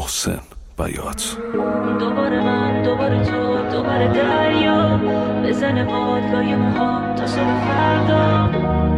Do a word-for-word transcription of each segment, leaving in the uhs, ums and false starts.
محسن بیات. دوباره من دوباره تو دوباره دریا بزنه باد لای موهام تا صبح فردا.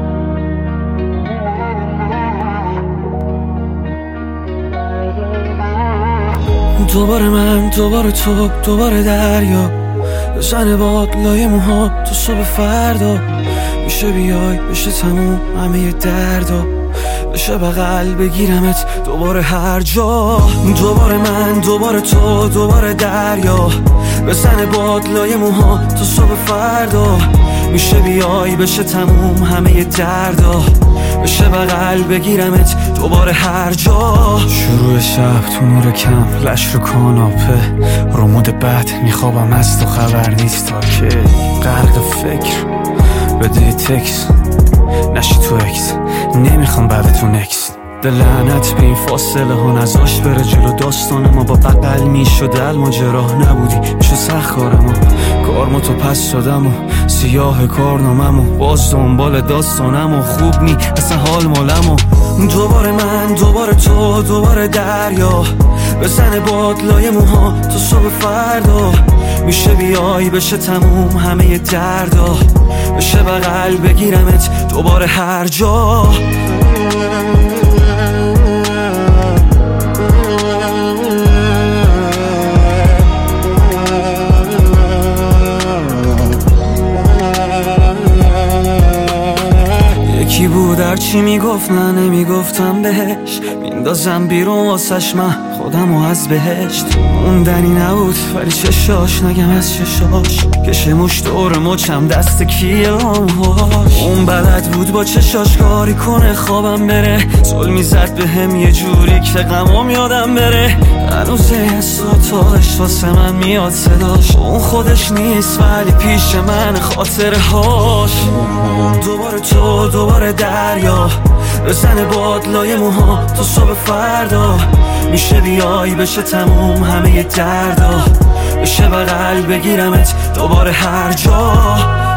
دوباره من دوباره تو دوباره دریا بزنه باد لای موهام تا صبح فردا. میشه بیای بشه تموم همه دردا، بشه بغل بگیرمت دوباره هر جا. دوباره من دوباره تو دوباره دریا بزنه باد لای موها تا صبح فردا. میشه بیای بشه تموم همه دردا، بشه بغل بگیرمت دوباره هر جا. شروع شب تو نور کم لش رو کاناپه رو مود بد میخوابم از تو خبر نیست تا که غرق فکر بده تکس نشی تو اکس نمیخوام بعد تو نکس. ده لعنت به این فاصله ها نزاش بره جلو داستان ما با بقل میشد الماجرا نبودی میشه سخت کارم و کارمو تو پس دادم و سیاه کارنامم و باز دنبال داستانم و خوب نی اصلا حال مالم و دوباره من دوباره تو دوباره دریا بزنه باد لای موها تا صبح فردا. میشه بیای بشه تموم همه دردا، بشه بغل بگیرمت دوباره هر جا. یکی بود هرچی میگفت نه نمیگفتم بهش، میندازم بیرون واسش من خودمو از بهشت. موندنی نبود ولی چشاش نگم از چشاش کشه موش دور مچم دست کیه همهاش. اون بلد بود با چشاش کاری کنه خوابم بره، ظلمی زد به هم یه جوری که غمام یادم بره. هنوز از اتاقش واسه من میاد صداش، اون خودش نیست ولی پیش من خاطره هاش. دوباره تو دوباره دریا بزنه باد لای موها تا صبح فردا. میشه بیای بشه تموم همه دردا، بشه بغل بگیرمت دوباره هر جا.